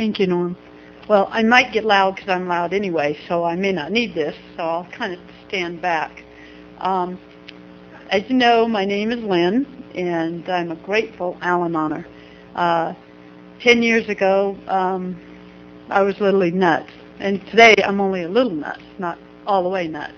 Thank you, Norm. Well, I might get loud because I'm loud anyway, so I may not need this, so I'll kind of stand back. As you know, my name is Lynn, and I'm a grateful Al-Anoner. 10 years ago, I was literally nuts, and today I'm only a little nuts, not all the way nuts.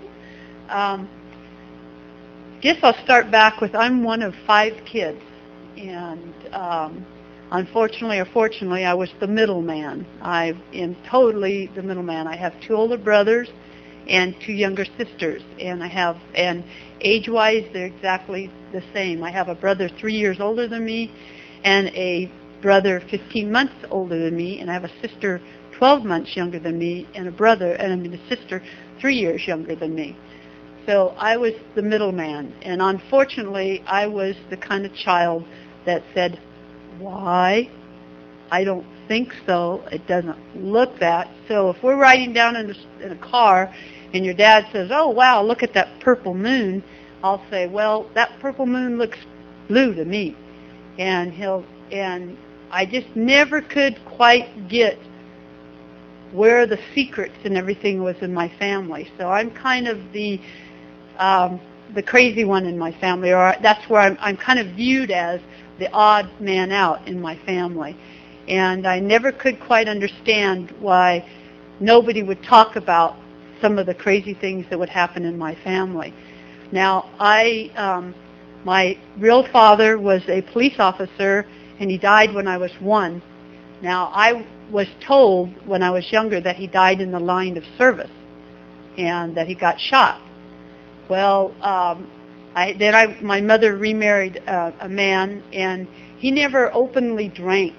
Guess I'll start back with I'm one of 5 kids, and unfortunately or fortunately, I was the middleman. I am totally the middleman. I have 2 older brothers and 2 younger sisters, and age-wise, they're exactly the same. I have a brother 3 years older than me, and a brother 15 months older than me, and I have a sister 12 months younger than me, and a sister 3 years younger than me. So I was the middleman, and unfortunately, I was the kind of child that said, why? I don't think so. It doesn't look that. So if we're riding down in a car and your dad says, oh, wow, look at that purple moon, I'll say, well, that purple moon looks blue to me. And I just never could quite get where the secrets and everything was in my family. So I'm kind of the crazy one in my family, or that's where I'm kind of viewed as the odd man out in my family. And I never could quite understand why nobody would talk about some of the crazy things that would happen in my family. Now, my real father was a police officer, and he died when I was 1. Now, I was told when I was younger that he died in the line of service and that he got shot. Well, my mother remarried a man, and he never openly drank.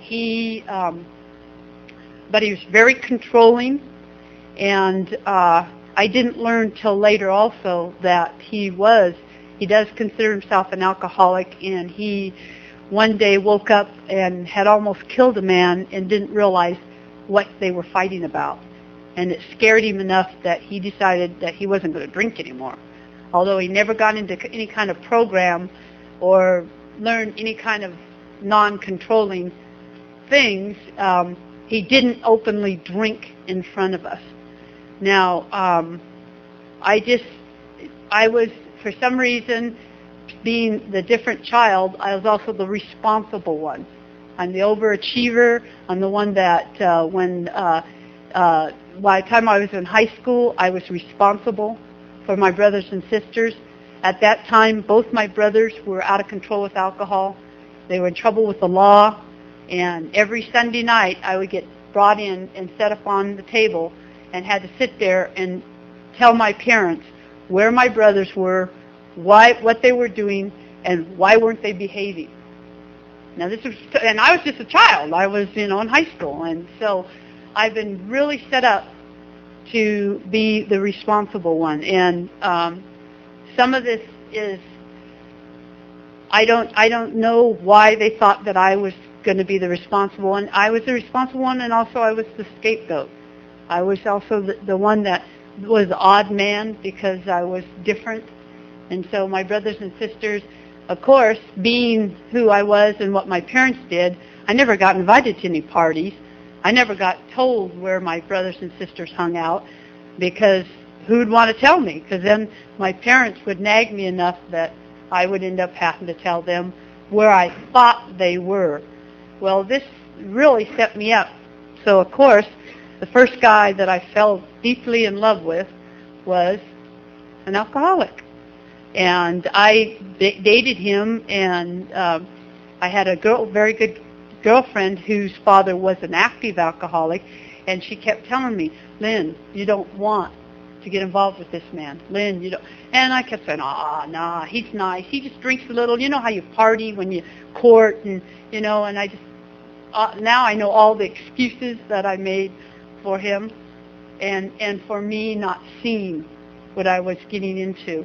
But he was very controlling, and I didn't learn till later also that he does consider himself an alcoholic, and he one day woke up and had almost killed a man and didn't realize what they were fighting about. And it scared him enough that he decided that he wasn't going to drink anymore. Although he never got into any kind of program or learned any kind of non-controlling things, he didn't openly drink in front of us. Now, I was, for some reason, being the different child, I was also the responsible one. I'm the overachiever. I'm the one that by the time I was in high school, I was responsible for my brothers and sisters. At that time, both my brothers were out of control with alcohol. They were in trouble with the law. And every Sunday night, I would get brought in and set up on the table and had to sit there and tell my parents where my brothers were, what they were doing, and why weren't they behaving. Now, and I was just a child. I was, in high school. And so I've been really set up to be the responsible one. And some of this is, I don't know why they thought that I was going to be the responsible one. I was the responsible one, and also I was the scapegoat. I was also the one that was the odd man because I was different. And so my brothers and sisters, of course, being who I was and what my parents did, I never got invited to any parties. I never got told where my brothers and sisters hung out because who'd want to tell me? Because then my parents would nag me enough that I would end up having to tell them where I thought they were. Well, this really set me up. So, of course, the first guy that I fell deeply in love with was an alcoholic. And I dated him, and I had a very good girlfriend whose father was an active alcoholic, and she kept telling me, Lynn, you don't want to get involved with this man. Lynn, you don't. And I kept saying, nah, he's nice. He just drinks a little. You know how you party when you court, and, and I just, now I know all the excuses that I made for him and for me not seeing what I was getting into.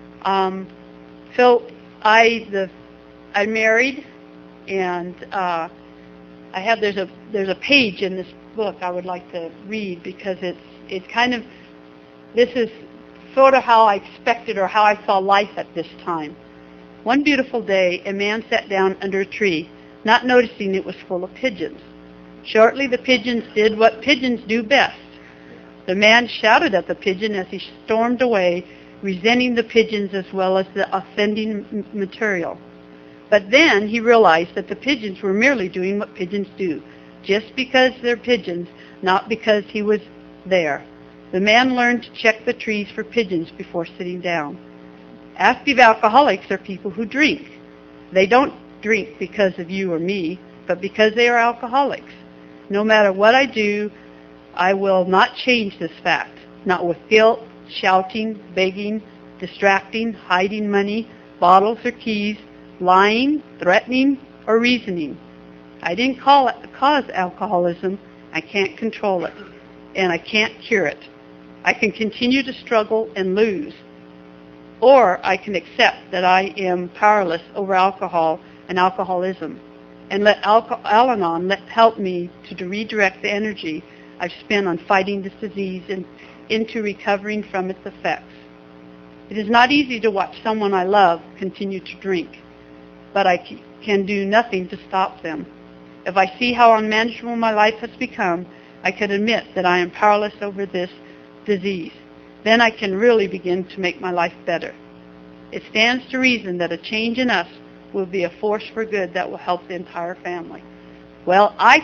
So I married, and there's a page in this book I would like to read because it's kind of, this is sort of how I expected or how I saw life at this time. One beautiful day, a man sat down under a tree, not noticing it was full of pigeons. Shortly, the pigeons did what pigeons do best. The man shouted at the pigeon as he stormed away, resenting the pigeons as well as the offending material. But then he realized that the pigeons were merely doing what pigeons do, just because they're pigeons, not because he was there. The man learned to check the trees for pigeons before sitting down. Active alcoholics are people who drink. They don't drink because of you or me, but because they are alcoholics. No matter what I do, I will not change this fact, not with guilt, shouting, begging, distracting, hiding money, bottles or keys, lying, threatening, or reasoning. I didn't cause alcoholism. I can't control it, and I can't cure it. I can continue to struggle and lose, or I can accept that I am powerless over alcohol and alcoholism, and let Al-Anon help me to redirect the energy I've spent on fighting this disease into recovering from its effects. It is not easy to watch someone I love continue to drink, but I can do nothing to stop them. If I see how unmanageable my life has become, I can admit that I am powerless over this disease. Then I can really begin to make my life better. It stands to reason that a change in us will be a force for good that will help the entire family. Well, I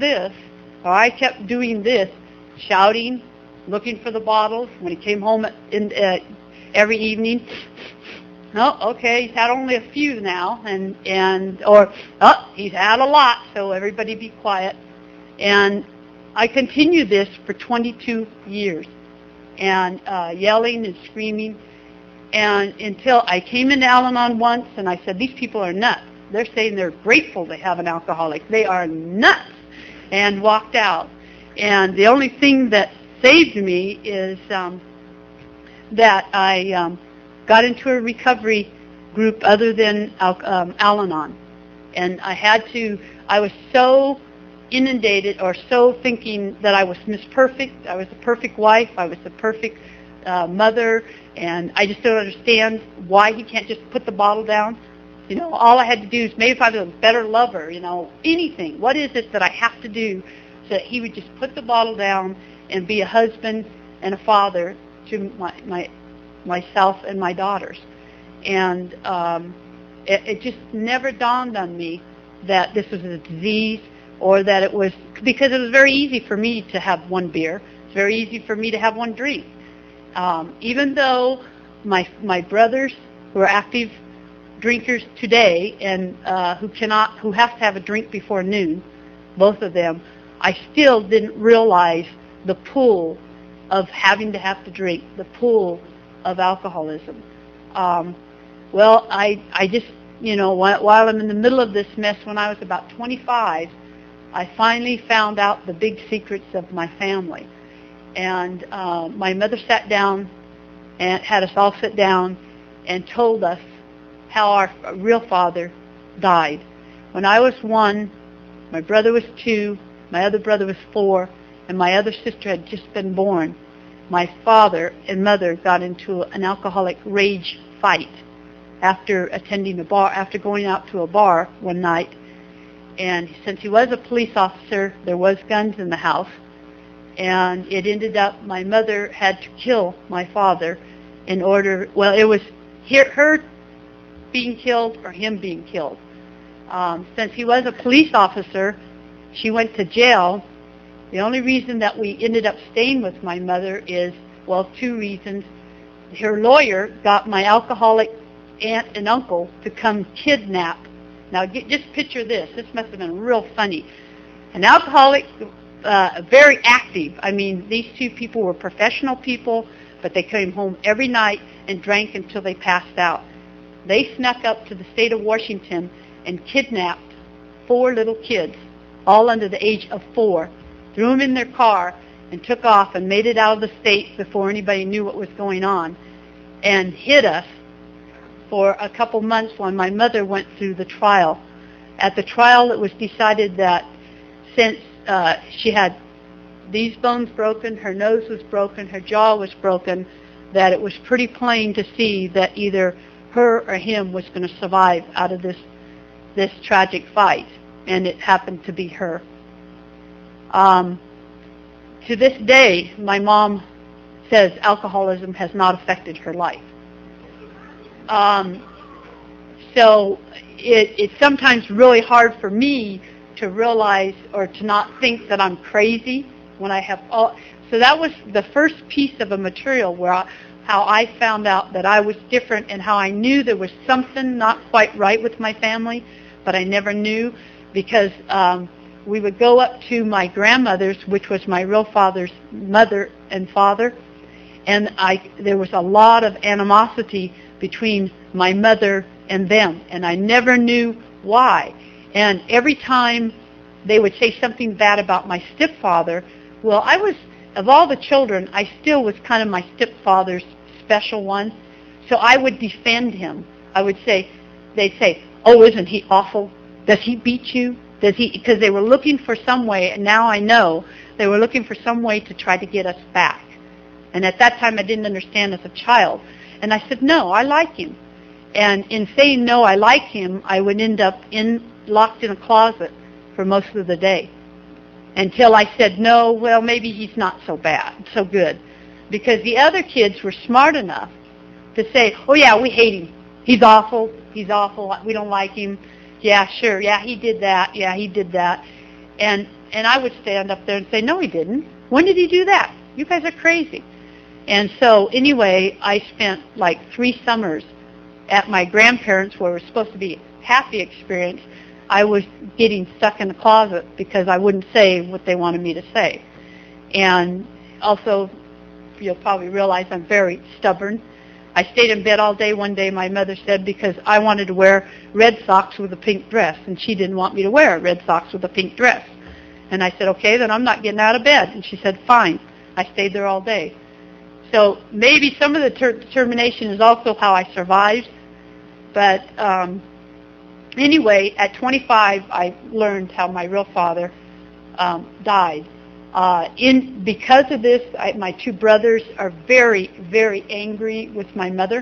kept doing this, shouting, looking for the bottles. When he came home every evening, oh, okay, he's had only a few now, or he's had a lot, so everybody be quiet. And I continued this for 22 years, and yelling and screaming, and until I came into Al-Anon once, and I said, these people are nuts. They're saying they're grateful to have an alcoholic. They are nuts, and walked out. And the only thing that saved me is that I got into a recovery group other than Al-Anon. And I was so inundated or so thinking that I was Miss Perfect. I was the perfect wife. I was the perfect mother. And I just don't understand why he can't just put the bottle down. You know, all I had to do is maybe if I was a better lover, anything. What is it that I have to do so that he would just put the bottle down and be a husband and a father to myself and my daughters? And it just never dawned on me that this was a disease, or that it was, because it was very easy for me to have one beer. It's very easy for me to have one drink. Even though my brothers who are active drinkers today and who have to have a drink before noon, both of them, I still didn't realize the pull of having to have to drink, the pull of alcoholism. Well, I just, while I'm in the middle of this mess, when I was about 25, I finally found out the big secrets of my family. And my mother sat down and had us all sit down and told us how our real father died. When I was 1, my brother was 2, my other brother was 4, and my other sister had just been born. My father and mother got into an alcoholic rage fight after going out to a bar one night. And since he was a police officer, there was guns in the house. And it ended up my mother had to kill my father it was her being killed or him being killed. Since he was a police officer, she went to jail. The only reason that we ended up staying with my mother is, 2 reasons. Her lawyer got my alcoholic aunt and uncle to come kidnap. Now, just picture this. This must have been real funny. An alcoholic, very active. I mean, these 2 people were professional people, but they came home every night and drank until they passed out. They snuck up to the state of Washington and kidnapped 4 little kids, all under the age of 4, threw them in their car, and took off and made it out of the state before anybody knew what was going on, and hid us for a couple months while my mother went through the trial. At the trial, it was decided that since she had these bones broken, her nose was broken, her jaw was broken, that it was pretty plain to see that either her or him was going to survive out of this tragic fight, and it happened to be her. To this day, my mom says alcoholism has not affected her life. So it's sometimes really hard for me to realize or to not think that I'm crazy when I have all. So that was the first piece of a material where how I found out that I was different and how I knew there was something not quite right with my family, but I never knew because we would go up to my grandmother's, which was my real father's mother and father, and there was a lot of animosity between my mother and them, and I never knew why. And every time they would say something bad about my stepfather, well, I was, of all the children, I still was kind of my stepfather's special one, so I would defend him. I would say, they'd say, oh, isn't he awful? Does he beat you? Does he? Because they were looking for some way, and now I know they were looking for some way to try to get us back. And at that time, I didn't understand as a child. And I said, no, I like him. And in saying no, I like him, I would end up locked in a closet for most of the day until I said, no, well, maybe he's not so bad, so good. Because the other kids were smart enough to say, oh, yeah, we hate him. He's awful. He's awful. We don't like him. Yeah, sure. Yeah, he did that. Yeah, he did that. And I would stand up there and say, no, he didn't. When did he do that? You guys are crazy. And so anyway, I spent like 3 summers at my grandparents' where it was supposed to be a happy experience. I was getting stuck in the closet because I wouldn't say what they wanted me to say. And also, you'll probably realize I'm very stubborn. I stayed in bed all day one day, my mother said, because I wanted to wear red socks with a pink dress, and she didn't want me to wear red socks with a pink dress. And I said, okay, then I'm not getting out of bed. And she said, fine. I stayed there all day. So maybe some of the determination is also how I survived. But anyway, at 25, I learned how my real father died. Because of this, my 2 brothers are very, very angry with my mother.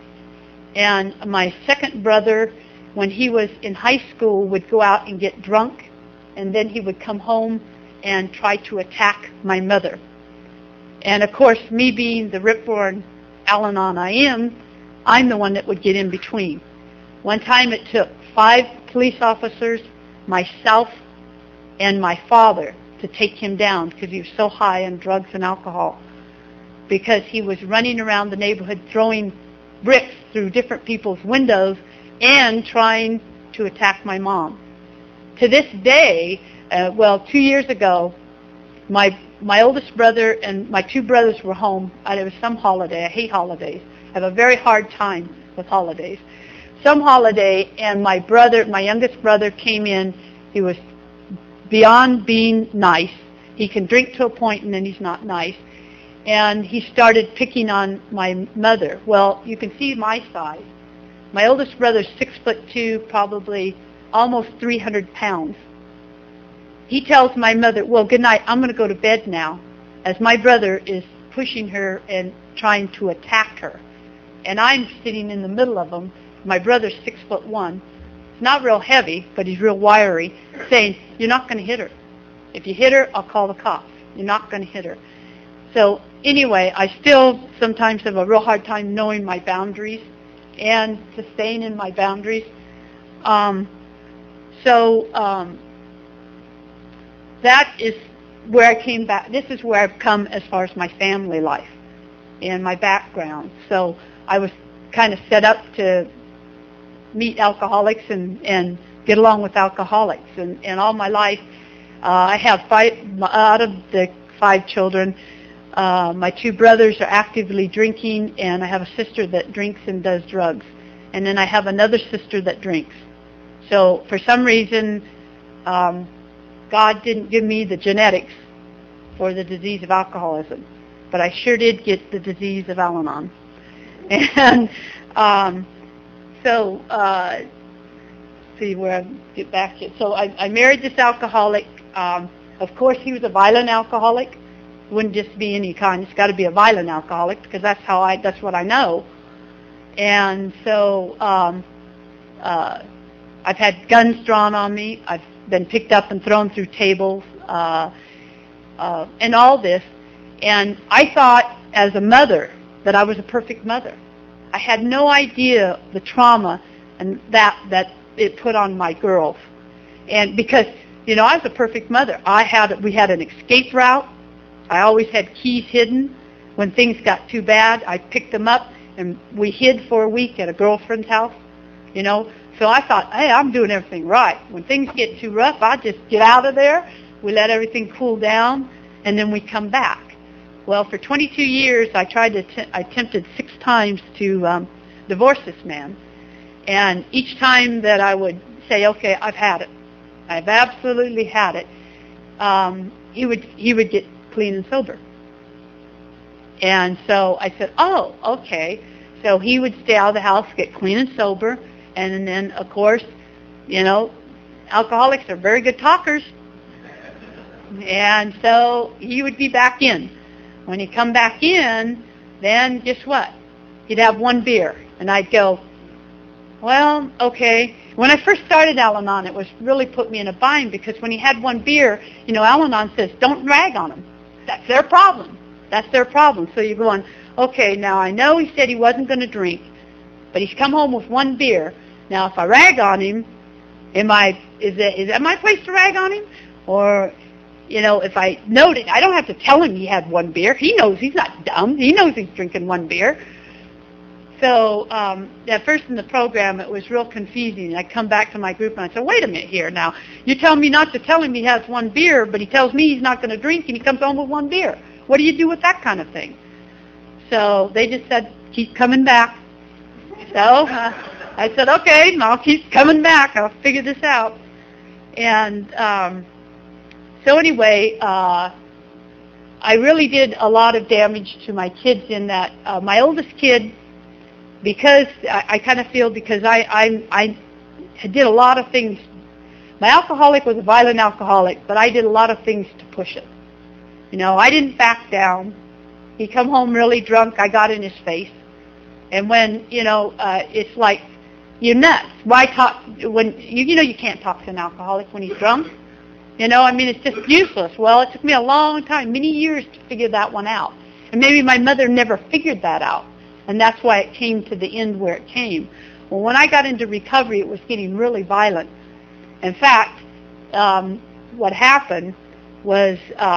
And my second brother, when he was in high school, would go out and get drunk, and then he would come home and try to attack my mother. And of course, me being the rip-roaring Al-Anon I am, I'm the one that would get in between. One time it took 5 police officers, myself, and my father to take him down because he was so high on drugs and alcohol, because he was running around the neighborhood throwing bricks through different people's windows and trying to attack my mom. To this day, 2 years ago, my oldest brother and my 2 brothers were home. It was some holiday. I hate holidays. I have a very hard time with holidays. Some holiday, and my youngest brother came in. He was beyond being nice. He can drink to a point, and then he's not nice. And he started picking on my mother. Well, you can see my size. My oldest brother's 6'2", probably almost 300 pounds. He tells my mother, well, good night, I'm going to go to bed now, as my brother is pushing her and trying to attack her. And I'm sitting in the middle of them. My brother's 6'1". He's not real heavy, but he's real wiry, saying, you're not going to hit her. If you hit her, I'll call the cops. You're not going to hit her. So anyway, I still sometimes have a real hard time knowing my boundaries and to staying in my boundaries. That is where I came back. This is where I've come as far as my family life and my background. So I was kind of set up to meet alcoholics and get along with alcoholics. And all my life, I have 5, out of the 5 children, my 2 brothers are actively drinking, and I have a sister that drinks and does drugs. And then I have another sister that drinks. So for some reason, God didn't give me the genetics for the disease of alcoholism, but I sure did get the disease of Al-Anon. And see where I get back to. So I married this alcoholic. Of course, he was a violent alcoholic. Wouldn't just be any kind. It's got to be a violent alcoholic because that's what I know. And so I've had guns drawn on me. I've been picked up and thrown through tables. and all this. And I thought as a mother that I was a perfect mother. I had no idea the trauma and that it put on my girls. And because, you know, I was a perfect mother. We had an escape route. I always had keys hidden. When things got too bad, I picked them up and we hid for a week at a girlfriend's house, you know. So I thought, hey, I'm doing everything right. When things get too rough, I just get out of there. We let everything cool down, and then we come back. Well, for 22 years, I attempted 6 times to divorce this man. And each time that I would say, okay, I've had it. I've absolutely had it. He would get clean and sober. And so I said, oh, okay. So he would stay out of the house, get clean and sober, and then, of course, you know, alcoholics are very good talkers. And so he would be back in. When he'd come back in, then guess what? He'd have 1 beer. And I'd go, well, okay. When I first started Al-Anon, it was really put me in a bind because when he had 1 beer, you know, Al-Anon says, don't rag on him. That's their problem. That's their problem. So you're going, okay, now I know he said he wasn't going to drink, but he's come home with 1 beer. Now, if I rag on him, is that my place to rag on him? Or, you know, if I note it, I don't have to tell him he had 1 beer. He knows he's not dumb. He knows he's drinking 1 beer. So at first in the program, it was real confusing. I'd come back to my group and I'd say, wait a minute here now. You tell me not to tell him he has 1 beer, but he tells me he's not going to drink and he comes home with 1 beer. What do you do with that kind of thing? So they just said, keep coming back. So I said, okay, I'll keep coming back. I'll figure this out. And so anyway, I really did a lot of damage to my kids in that my oldest kid, because I kind of feel because I did a lot of things. My alcoholic was a violent alcoholic, but I did a lot of things to push it. You know, I didn't back down. He'd come home really drunk. I got in his face. And when, you know, it's like, you're nuts. Why talk when, you know you can't talk to an alcoholic when he's drunk. You know, I mean, it's just useless. Well, it took me a long time, many years to figure that one out. And maybe my mother never figured that out. And that's why it came to the end where it came. Well, when I got into recovery, it was getting really violent. In fact, what happened was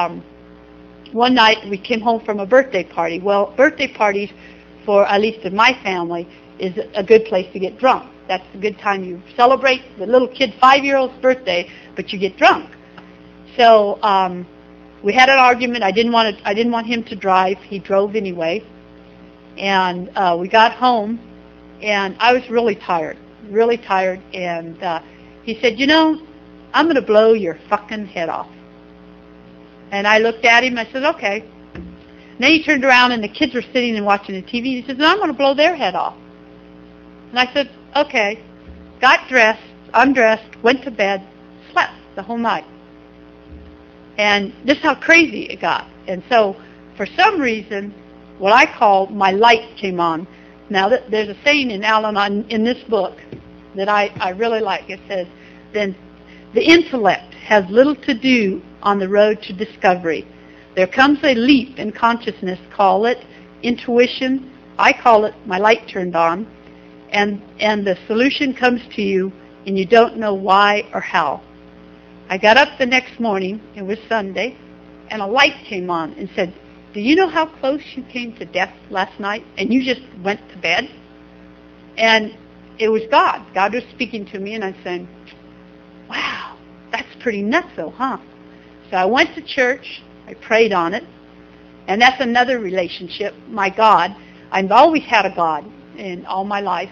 one night we came home from a birthday party. Well, birthday parties, for at least in my family, is a good place to get drunk. That's a good time. You celebrate the little kid 5-year-old's birthday, but you get drunk. So we had an argument. I didn't want him to drive. He drove anyway. And we got home, and I was really tired. And he said, you know, I'm going to blow your fucking head off. And I looked at him. I said, okay. And then he turned around, and the kids were sitting and watching the TV. He said, no, I'm going to blow their head off. And I said, okay. Got dressed, undressed, went to bed, slept the whole night. And this is how crazy it got. And so for some reason, what I call my light came on. Now, there's a saying in Al-Anon in this book that I really like. It says, then the intellect has little to do on the road to discovery. There comes a leap in consciousness, call it intuition. I call it my light turned on. And the solution comes to you, and you don't know why or how. I got up the next morning, it was Sunday, and a light came on and said, do you know how close you came to death last night? And you just went to bed? And it was God. God was speaking to me, and I'm saying, wow, that's pretty nuts though, huh? So I went to church. I prayed on it. And that's another relationship, my God. I've always had a God in all my life.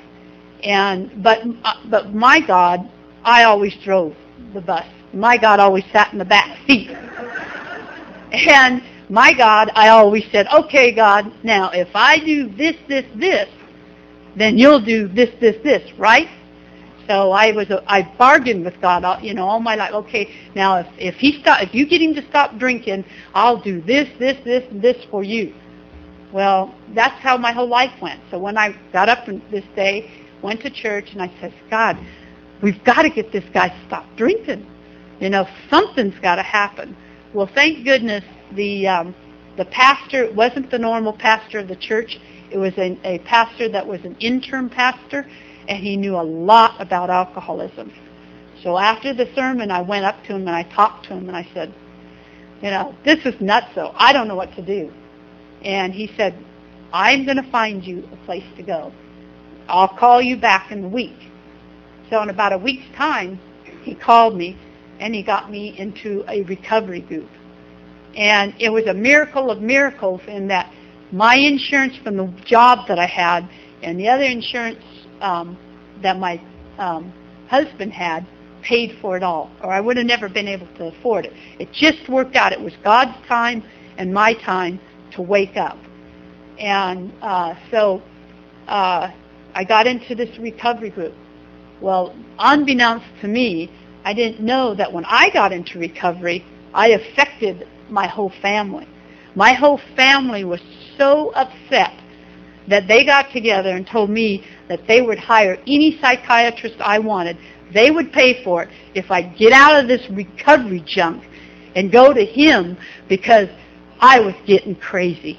But my God, I always drove the bus. My God always sat in the back seat. And my God, I always said, okay, God, now if I do this, then you'll do this, right? So I bargained with God, all my life. Okay, now if you get him to stop drinking, I'll do this, and this for you. Well, that's how my whole life went. So when I got up this day, went to church, and I said, God, we've got to get this guy to stop drinking. Something's got to happen. Well, thank goodness the pastor wasn't the normal pastor of the church. It was a pastor that was an interim pastor, and he knew a lot about alcoholism. So after the sermon, I went up to him and I talked to him and I said, this is nutso. I don't know what to do. And he said, I'm going to find you a place to go. I'll call you back in a week. So in about a week's time, he called me and he got me into a recovery group. And it was a miracle of miracles in that my insurance from the job that I had and the other insurance that my husband had paid for it all, or I would have never been able to afford it. It just worked out. It was God's time and my time to wake up. And so I got into this recovery group. Well, unbeknownst to me, I didn't know that when I got into recovery, I affected my whole family. My whole family was so upset that they got together and told me that they would hire any psychiatrist I wanted. They would pay for it if I get out of this recovery junk and go to him because I was getting crazy.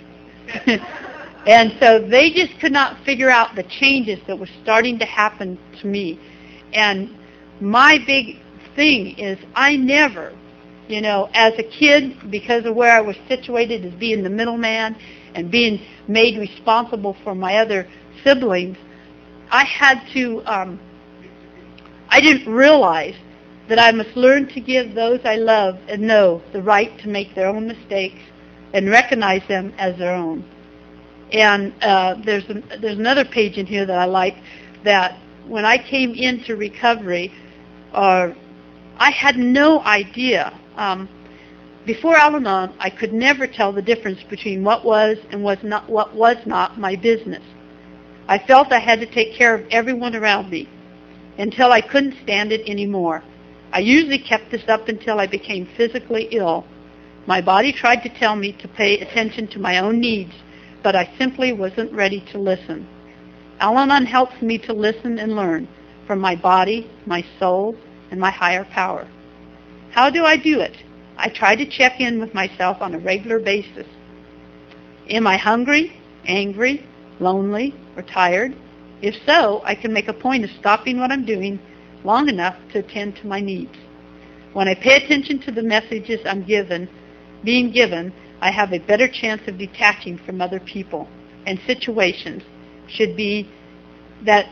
And so they just could not figure out the changes that were starting to happen to me. And my big thing is I never, as a kid, because of where I was situated as being the middleman and being made responsible for my other siblings, I had to, I didn't realize that I must learn to give those I love and know the right to make their own mistakes and recognize them as their own. And there's another page in here that I like, that when I came into recovery, I had no idea. Before Al-Anon, I could never tell the difference between what was and what was not my business. I felt I had to take care of everyone around me until I couldn't stand it anymore. I usually kept this up until I became physically ill. My body tried to tell me to pay attention to my own needs, but I simply wasn't ready to listen. Al-Anon helps me to listen and learn from my body, my soul, and my higher power. How do I do it? I try to check in with myself on a regular basis. Am I hungry, angry, lonely, or tired? If so, I can make a point of stopping what I'm doing long enough to attend to my needs. When I pay attention to the messages I'm being given, I have a better chance of detaching from other people and situations. Should that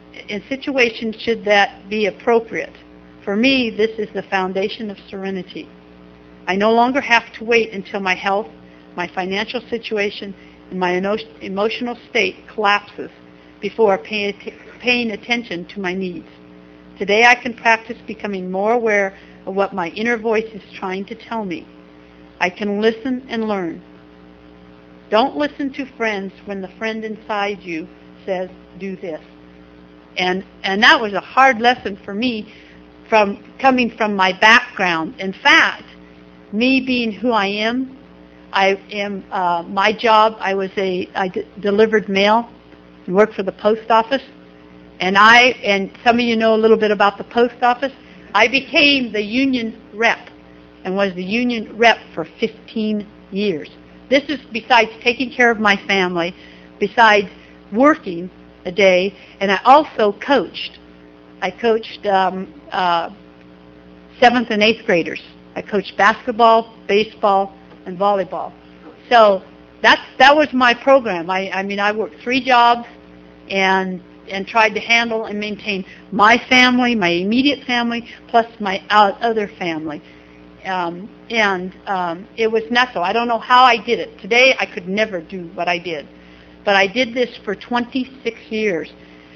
be appropriate? For me, this is the foundation of serenity. I no longer have to wait until my health, my financial situation, and my emotional state collapses before paying attention to my needs. Today I can practice becoming more aware of what my inner voice is trying to tell me. I can listen and learn. Don't listen to friends when the friend inside you says, do this. And that was a hard lesson for me coming from my background. In fact, me being who I am, my job, I delivered mail and worked for the post office. And some of you know a little bit about the post office. I became the union rep and was the union rep for 15 years. This is besides taking care of my family, besides working a day, and I also coached. I coached 7th and 8th graders. I coached basketball, baseball, and volleyball. So that was my program. I worked 3 jobs and tried to handle and maintain my family, my immediate family, plus my other family. It was nuts. I don't know how I did it. Today, I could never do what I did. But I did this for 26 years.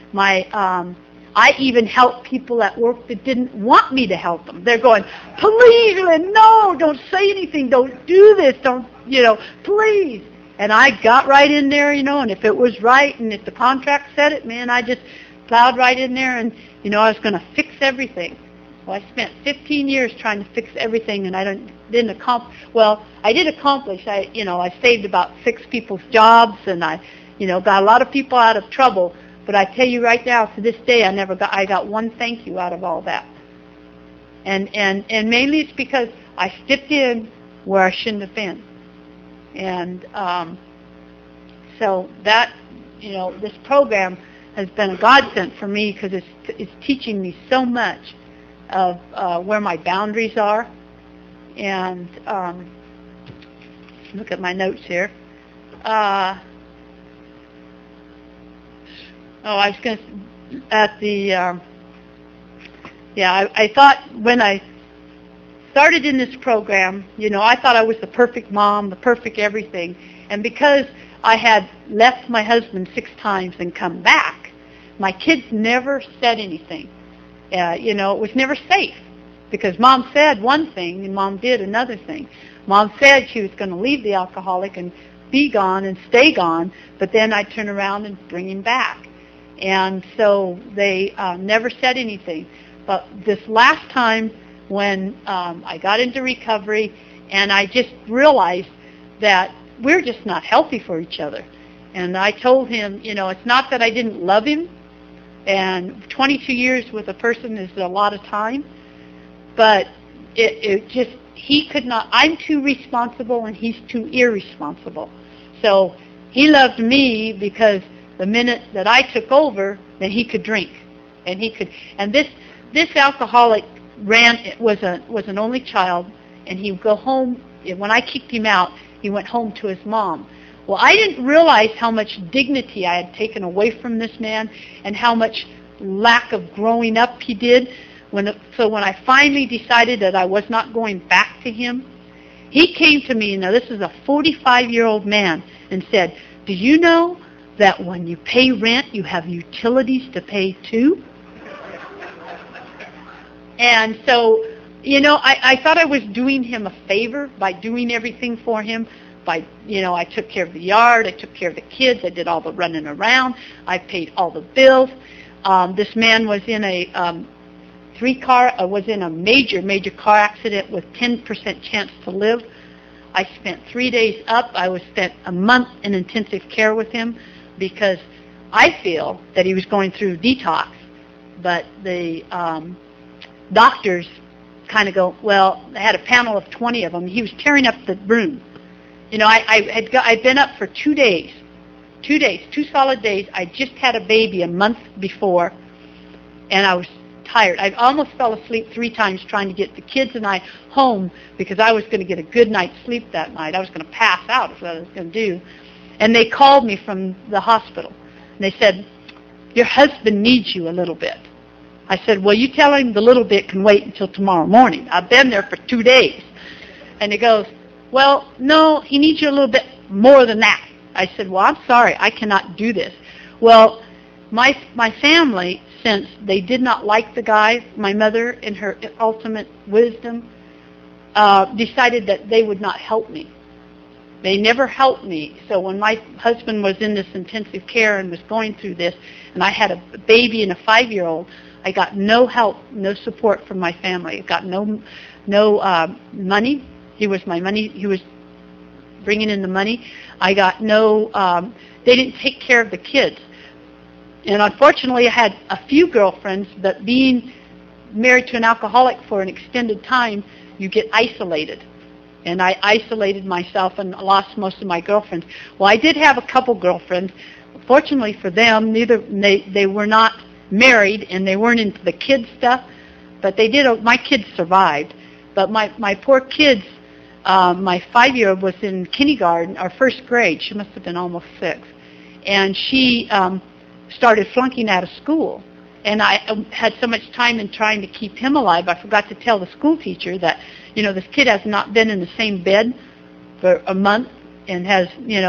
I even helped people at work that didn't want me to help them. They're going, please, Lynn, no, don't say anything. Don't do this. Don't, please. And I got right in there, and if it was right and if the contract said it, man, I just plowed right in there and, I was going to fix everything. Well, I spent 15 years trying to fix everything, and I didn't accomplish. Well, I did accomplish. I saved about 6 people's jobs, and I, got a lot of people out of trouble. But I tell you right now, to this day, I got one thank you out of all that. And mainly it's because I stepped in, where I shouldn't have been. And so that, this program has been a godsend for me because it's teaching me so much of where my boundaries are. And look at my notes here. I was going to, at the, I thought when I started in this program, I thought I was the perfect mom, the perfect everything. And because I had left my husband 6 times and come back, my kids never said anything. It was never safe because Mom said one thing and Mom did another thing. Mom said she was going to leave the alcoholic and be gone and stay gone, but then I'd turn around and bring him back. And so they never said anything. But this last time when I got into recovery and I just realized that we're just not healthy for each other. And I told him, it's not that I didn't love him, and 22 years with a person is a lot of time, but it just, he could not, I'm too responsible and he's too irresponsible. So he loved me because the minute that I took over, then he could drink. And this alcoholic was an only child, and he would go home. When I kicked him out, he went home to his mom. Well, I didn't realize how much dignity I had taken away from this man and how much lack of growing up he did. So when I finally decided that I was not going back to him, he came to me, now this is a 45-year-old man, and said, do you know that when you pay rent, you have utilities to pay too? And so, I thought I was doing him a favor by doing everything for him. I took care of the yard, I took care of the kids, I did all the running around, I paid all the bills. This man was in a was in a major car accident with 10% chance to live. I spent 3 days up. I spent a month in intensive care with him because I feel that he was going through detox. But the doctors kind of go, well, they had a panel of 20 of them. He was tearing up the room. I'd been up for 2 days, 2 solid days. I just had a baby a month before, and I was tired. I almost fell asleep 3 times trying to get the kids and I home because I was going to get a good night's sleep that night. I was going to pass out is what I was going to do. And they called me from the hospital. And they said, your husband needs you a little bit. I said, well, you tell him the little bit can wait until tomorrow morning. I've been there for 2 days. And he goes, well, no, he needs you a little bit more than that. I said, well, I'm sorry, I cannot do this. Well, my family, since they did not like the guy, my mother, in her ultimate wisdom, decided that they would not help me. They never helped me. So when my husband was in this intensive care and was going through this, and I had a baby and a 5-year-old, I got no help, no support from my family. I got no money. He was my money. He was bringing in the money. I got no. They didn't take care of the kids. And unfortunately, I had a few girlfriends, but being married to an alcoholic for an extended time, you get isolated. And I isolated myself and lost most of my girlfriends. Well, I did have a couple girlfriends. Fortunately for them, they were not married and they weren't into the kids stuff, but they did. My kids survived. But my poor kids, my 5-year-old was in kindergarten or first grade. She must have been almost 6. And she started flunking out of school. And I had so much time in trying to keep him alive, I forgot to tell the school teacher that, this kid has not been in the same bed for a month and has,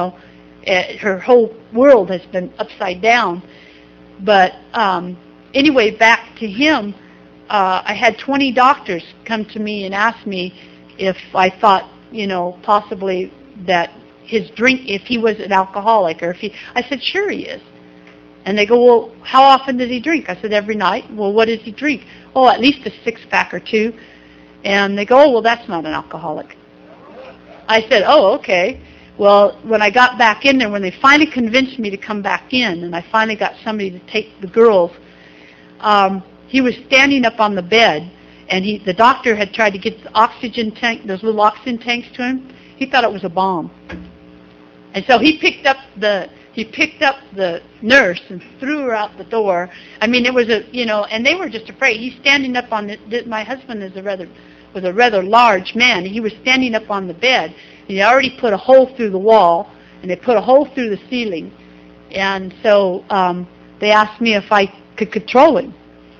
her whole world has been upside down. But anyway, back to him, I had 20 doctors come to me and ask me if I thought, possibly that his drink, if he was an alcoholic, or I said, sure he is. And they go, well, how often does he drink? I said, every night. Well, what does he drink? Oh, at least a 6-pack or 2. And they go, oh, well, that's not an alcoholic. I said, oh, okay. Well, when I got back in there, when they finally convinced me to come back in, and I finally got somebody to take the girls, he was standing up on the bed, and the doctor had tried to get the oxygen tank, those little oxygen tanks to him. He thought it was a bomb. And so he picked up the nurse and threw her out the door. I mean, it was and they were just afraid. He's standing up on my husband was a rather large man. He was standing up on the bed. He already put a hole through the wall, and they put a hole through the ceiling. And so they asked me if I could control him.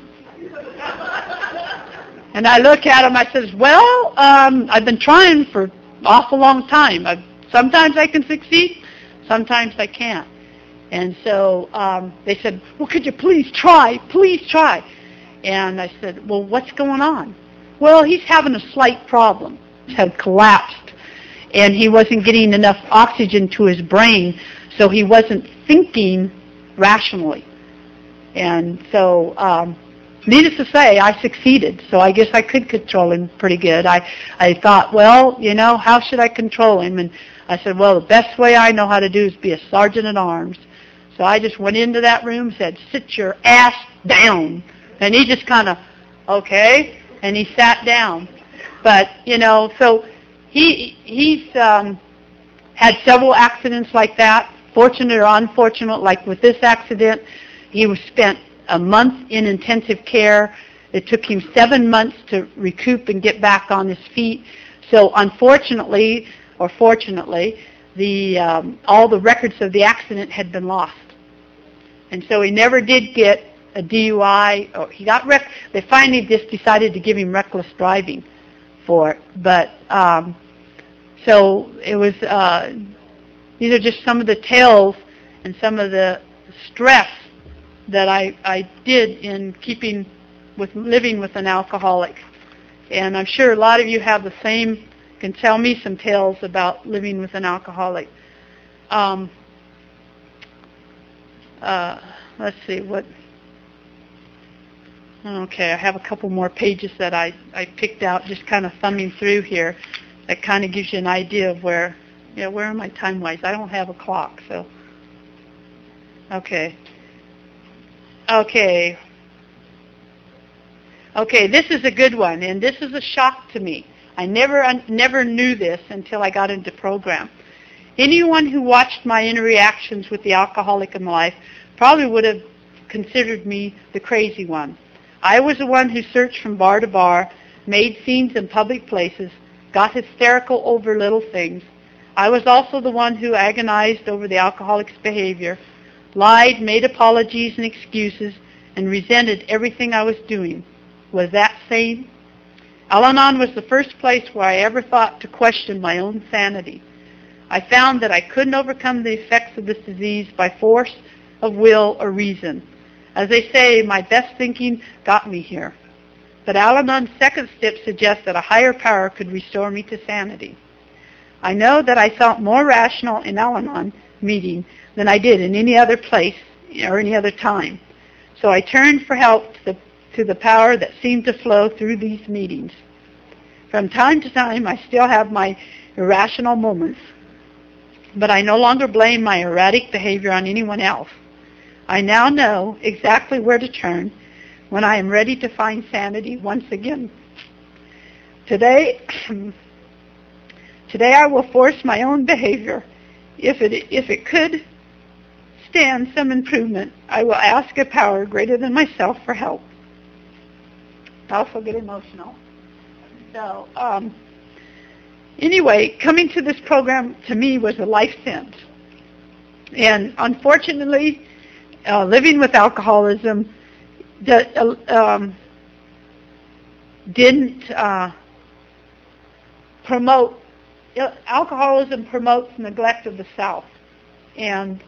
And I look at him, I says, well, I've been trying for an awful long time. Sometimes I can succeed, sometimes I can't. And so they said, well, could you please try? And I said, well, what's going on? Well, he's having a slight problem. He had collapsed, and he wasn't getting enough oxygen to his brain, so he wasn't thinking rationally. And so needless to say, I succeeded, so I guess I could control him pretty good. I thought, well, how should I control him? And I said, well, the best way I know how to do is be a sergeant at arms. So I just went into that room and said, sit your ass down. And he just kind of, okay, and he sat down. But, so he's had several accidents like that, fortunate or unfortunate. Like with this accident, he was spent a month in intensive care. It took him 7 months to recoup and get back on his feet. So unfortunately, or fortunately, all the records of the accident had been lost. And so he never did get a DUI. Or they finally just decided to give him reckless driving for it. But so it was. These are just some of the tales and some of the stress that I did in living with an alcoholic. And I'm sure a lot of you have the same, can tell me some tales about living with an alcoholic. Let's see, okay, I have a couple more pages that I picked out, just kind of thumbing through here. That kind of gives you an idea of where am I time-wise? I don't have a clock, so. Okay, this is a good one, and this is a shock to me. I never knew this until I got into program. Anyone who watched my interactions with the alcoholic in my life probably would have considered me the crazy one. I was the one who searched from bar to bar, made scenes in public places, got hysterical over little things. I was also the one who agonized over the alcoholic's behavior, lied, made apologies and excuses, and resented everything I was doing. Was that sane? Al-Anon was the first place where I ever thought to question my own sanity. I found that I couldn't overcome the effects of this disease by force of will or reason. As they say, my best thinking got me here. But Al-Anon's second step suggests that a higher power could restore me to sanity. I know that I felt more rational in Al-Anon meeting than I did in any other place or any other time. So I turned for help to the power that seemed to flow through these meetings. From time to time, I still have my irrational moments, but I no longer blame my erratic behavior on anyone else. I now know exactly where to turn when I am ready to find sanity once again. Today I will force my own behavior. If it could stand some improvement, I will ask a power greater than myself for help. I also get emotional. So, anyway, coming to this program to me was a life sentence. And unfortunately, living with alcoholism didn't promote. Alcoholism promotes neglect of the self. And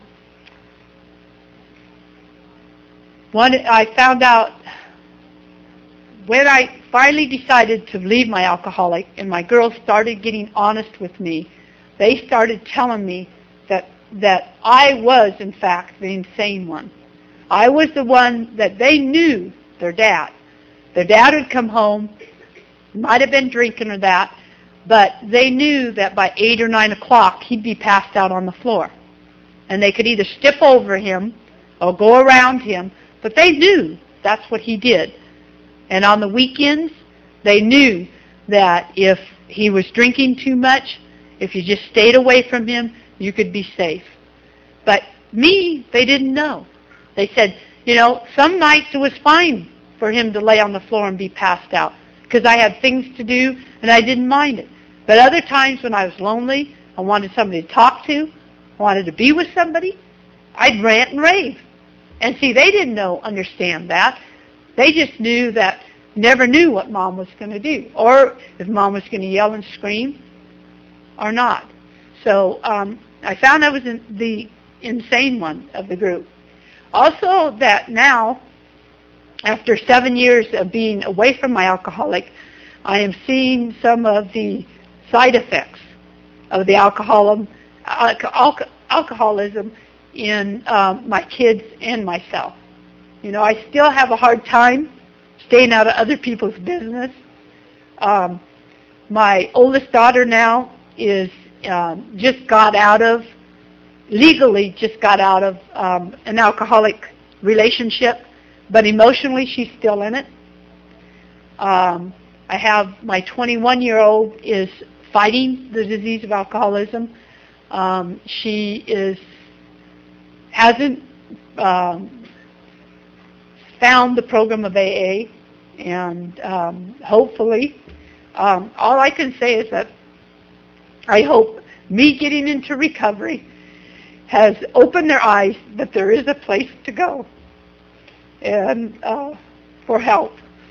I found out when I finally decided to leave my alcoholic and my girls started getting honest with me, they started telling me that I was, in fact, the insane one. I was the one that they knew their dad. Their dad would come home, might have been drinking or that, but they knew that by 8 or 9 o'clock he'd be passed out on the floor. And they could either step over him or go around him, but they knew that's what he did. And on the weekends, they knew that if he was drinking too much, if you just stayed away from him, you could be safe. But me, they didn't know. They said, some nights it was fine for him to lay on the floor and be passed out because I had things to do and I didn't mind it. But other times when I was lonely, I wanted somebody to talk to, wanted to be with somebody, I'd rant and rave. And see, they didn't understand that. They just never knew what Mom was going to do, or if Mom was going to yell and scream or not. So I found I was the insane one of the group. Also, that now, after 7 years of being away from my alcoholic, I am seeing some of the side effects of the alcoholism in my kids and myself. I still have a hard time staying out of other people's business. My oldest daughter now is legally just got out of an alcoholic relationship, but emotionally she's still in it. I have my 21-year-old is fighting the disease of alcoholism. She hasn't found the program of AA, and hopefully, all I can say is that I hope me getting into recovery has opened their eyes that there is a place to go and for help.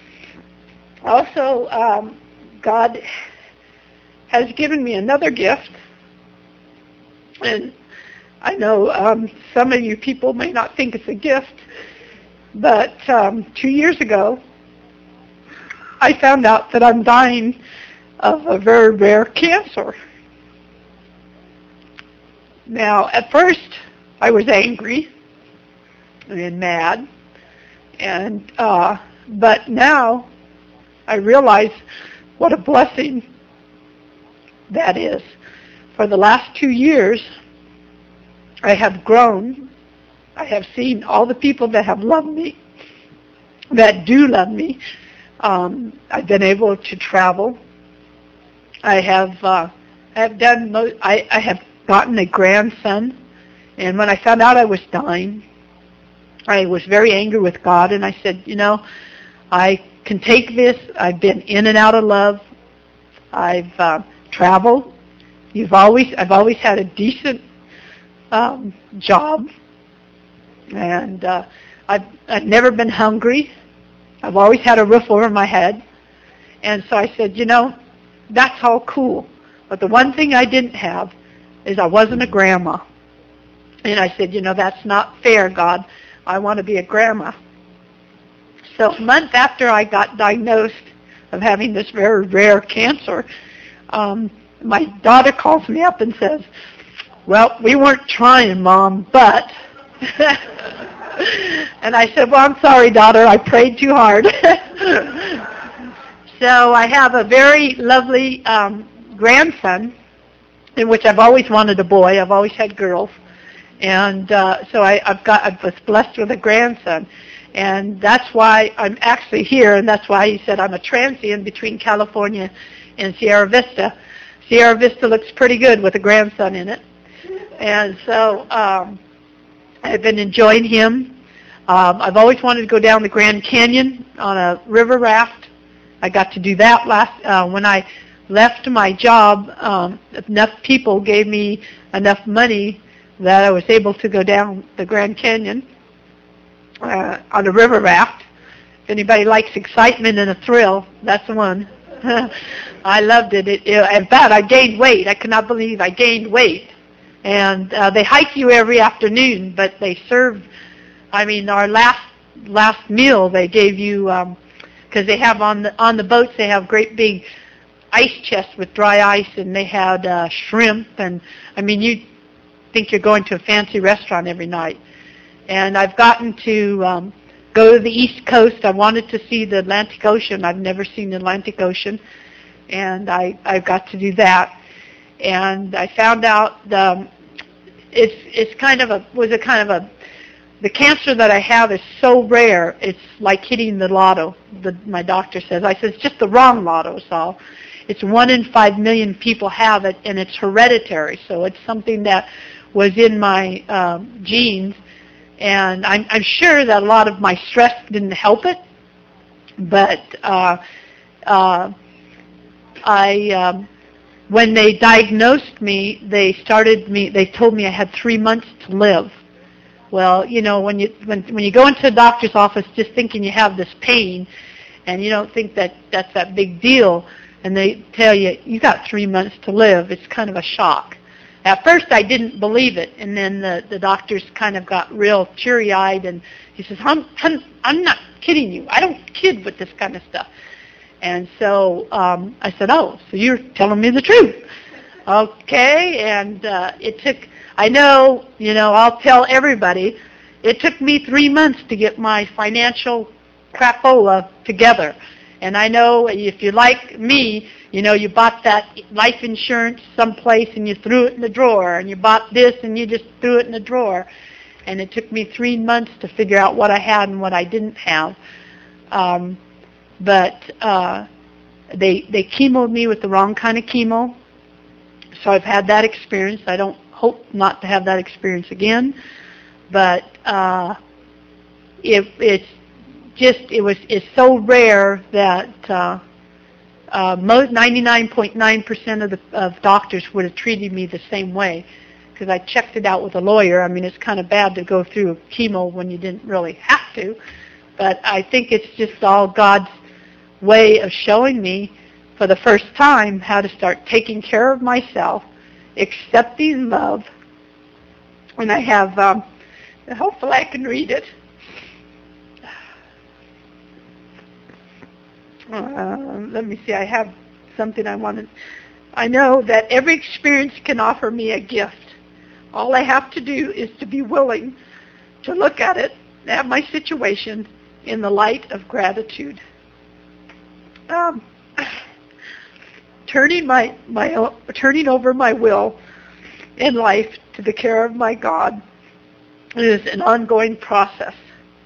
Also, God has given me another gift, and I know some of you people may not think it's a gift, but 2 years ago, I found out that I'm dying of a very rare cancer. Now, at first, I was angry and mad, but now I realize what a blessing that is. For the last 2 years, I have grown. I have seen all the people that have loved me, that do love me. I've been able to travel. I have gotten a grandson, and when I found out I was dying, I was very angry with God, and I said, I can take this. I've been in and out of love. I've traveled. I've always had a decent job, and I've never been hungry. I've always had a roof over my head, and so I said, that's all cool, but the one thing I didn't have is I wasn't a grandma. And I said, that's not fair, God. I want to be a grandma. So a month after I got diagnosed of having this very rare cancer, my daughter calls me up and says, well, we weren't trying, Mom, but... And I said, well, I'm sorry, daughter. I prayed too hard. So I have a very lovely grandson, in which I've always wanted a boy. I've always had girls. And so I was blessed with a grandson. And that's why I'm actually here, and that's why he said I'm a transient between California and Sierra Vista. Sierra Vista looks pretty good with a grandson in it. And so I've been enjoying him. I've always wanted to go down the Grand Canyon on a river raft. I got to do that when I left my job. Enough people gave me enough money that I was able to go down the Grand Canyon on a river raft. If anybody likes excitement and a thrill, that's the one. I loved it. In fact, I gained weight. I could not believe I gained weight. And they hike you every afternoon, but they serve, our last meal they gave you, because they have on the boats, they have great big ice chests with dry ice, and they had shrimp, and you think you're going to a fancy restaurant every night. And I've gotten to go to the East Coast. I wanted to see the Atlantic Ocean. I've never seen the Atlantic Ocean, and I got to do that. And I found out was a kind of a the cancer that I have is so rare, it's like hitting the lotto, my doctor says. I said, it's just the wrong lotto, so it's 1 in 5 million people have it, and it's hereditary, so it's something that was in my genes, and I'm sure that a lot of my stress didn't help it, but when they diagnosed me, they told me I had 3 months to live. Well, you know, when you go into a doctor's office just thinking you have this pain, and you don't think that that's that big deal, and they tell you, you got 3 months to live, it's kind of a shock. At first I didn't believe it, and then the doctors kind of got real teary-eyed, and he says, I'm not kidding you. I don't kid with this kind of stuff. And so I said, oh, so you're telling me the truth. Okay, and it took, I know, you know, I'll tell everybody, it took me 3 months to get my financial crapola together. And I know if you're like me, you know, you bought that life insurance someplace and you threw it in the drawer, and you bought this and you just threw it in the drawer. And it took me 3 months to figure out what I had and what I didn't have. But they chemoed me with the wrong kind of chemo. So I've had that experience. I don't hope not to have that experience again. But it's so rare that 99.9% of doctors would have treated me the same way, because I checked it out with a lawyer. I mean, it's kind of bad to go through chemo when you didn't really have to, but I think it's just all God's way of showing me for the first time how to start taking care of myself, accepting love. And I have, hopefully I can read it. Let me see, I have something I wanted. I know that every experience can offer me a gift. All I have to do is to be willing to look at it, at my situation, in the light of gratitude. Turning over my will in life to the care of my God is an ongoing process.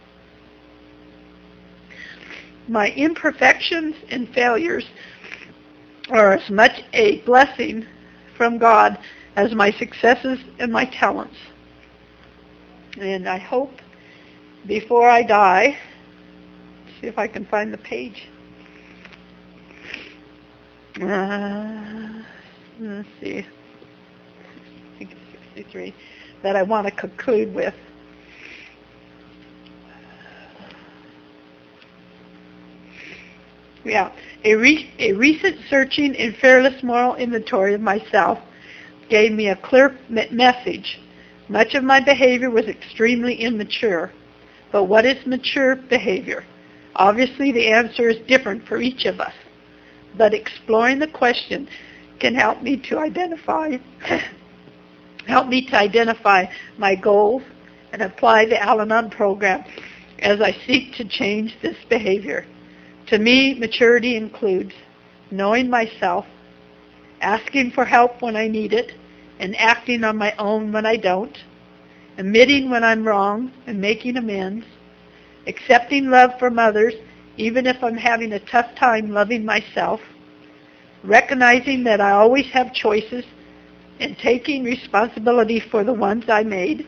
My imperfections and failures are as much a blessing from God as my successes and my talents. And I hope before I die, see if I can find the page. Let's see. I think it's 63 that I want to conclude with. Yeah, a recent searching and fearless moral inventory of myself gave me a clear message. Much of my behavior was extremely immature. But what is mature behavior? Obviously, the answer is different for each of us. But exploring the question can help me to identify my goals and apply the Al-Anon program as I seek to change this behavior. To me, maturity includes knowing myself, asking for help when I need it, and acting on my own when I don't, admitting when I'm wrong and making amends, accepting love from others even if I'm having a tough time loving myself, recognizing that I always have choices and taking responsibility for the ones I made,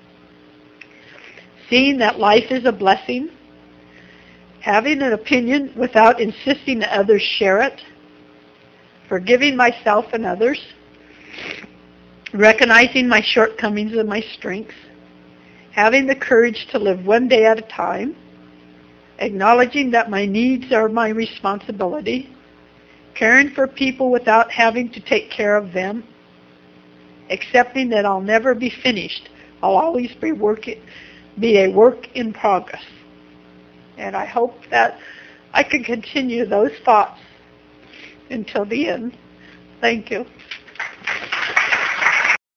seeing that life is a blessing, having an opinion without insisting that others share it, forgiving myself and others, recognizing my shortcomings and my strengths, having the courage to live one day at a time, acknowledging that my needs are my responsibility, caring for people without having to take care of them, accepting that I'll never be finished. I'll always be a work in progress. And I hope that I can continue those thoughts until the end. Thank you.